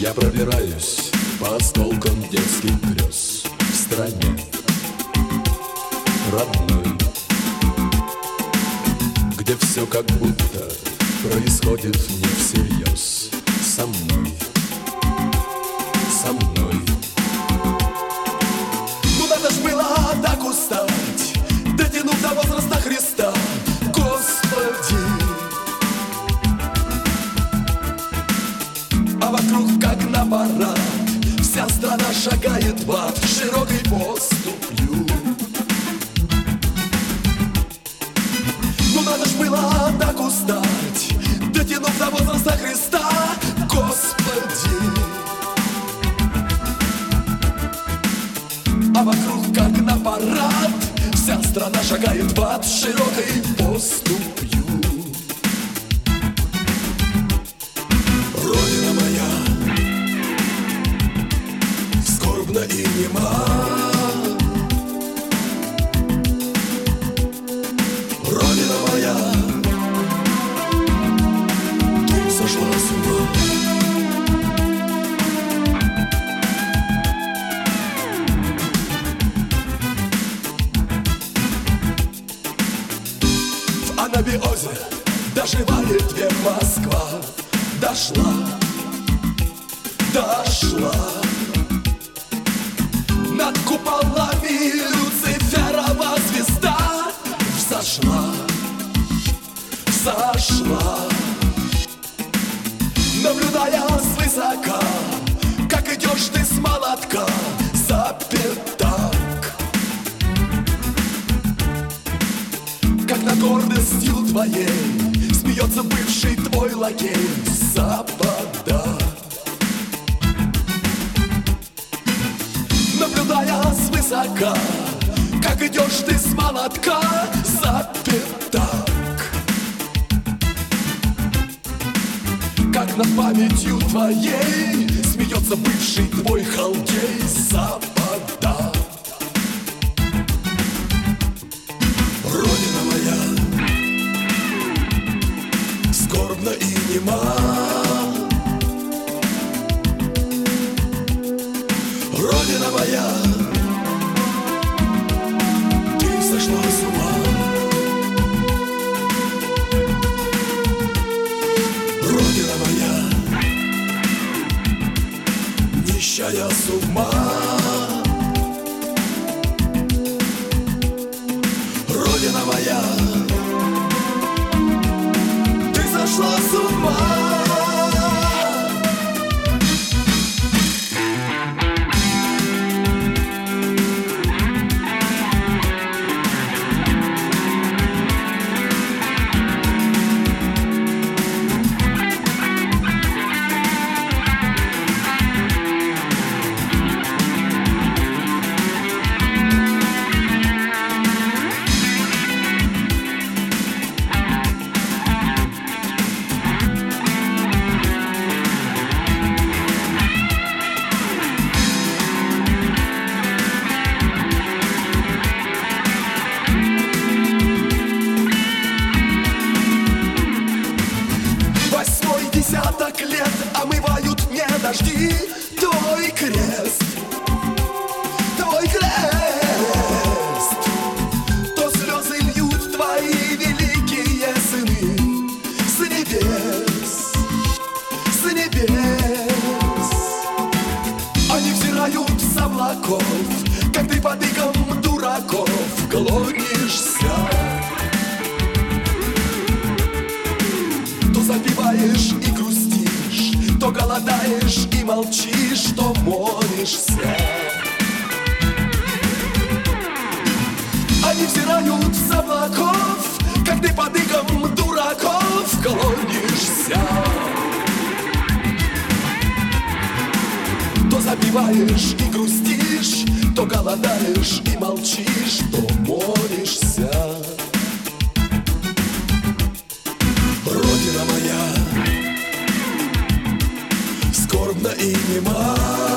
Я пробираюсь по осколкам детских грез в стране родной, где все как будто происходит не всерьез. Со мной, со мной. Ну надо ж было так устать, дотянув до возраста Христа, Господи. А вокруг как на парад вся страна шагает в ад широкой поступью. Ну надо ж было так устать, дотянув до возраста Христа, Господи. А вокруг как на парад вся страна шагает в ад широкой поступью. Родина моя скорбна и нема, Родина моя, ты сошла с ума. В анабиозе доживает век Москва. Дошла, дошла. Над куполами Люциферова звезда взошла, взошла. Наблюдая свысока, как идешь ты с молотка за пятак, как над гордостью твоей смеется бывший твой лакей Запада. Наблюдая свысока, как идешь ты с молотка за пятак, как над памятью твоей смеется бывший твой халдей Запада. Родина моя скорбна и нема, Родина моя, ты сошла с ума. Родина моя, нищая с ума. Родина моя, ты сошла с ума. Десяток лет омывают мне дожди твой крест, твой крест. То слезы льют твои великие сыны с небес, с небес. Они взирают с облаков, как ты под игом дураков клонишься. То запиваешь и грустишь, то голодаешь и молчишь, то молишься. Они взирают с облаков, как ты под игом дураков клонишься. То запиваешь и грустишь, то голодаешь и молчишь, то молишься. Родина моя скорбна и нема,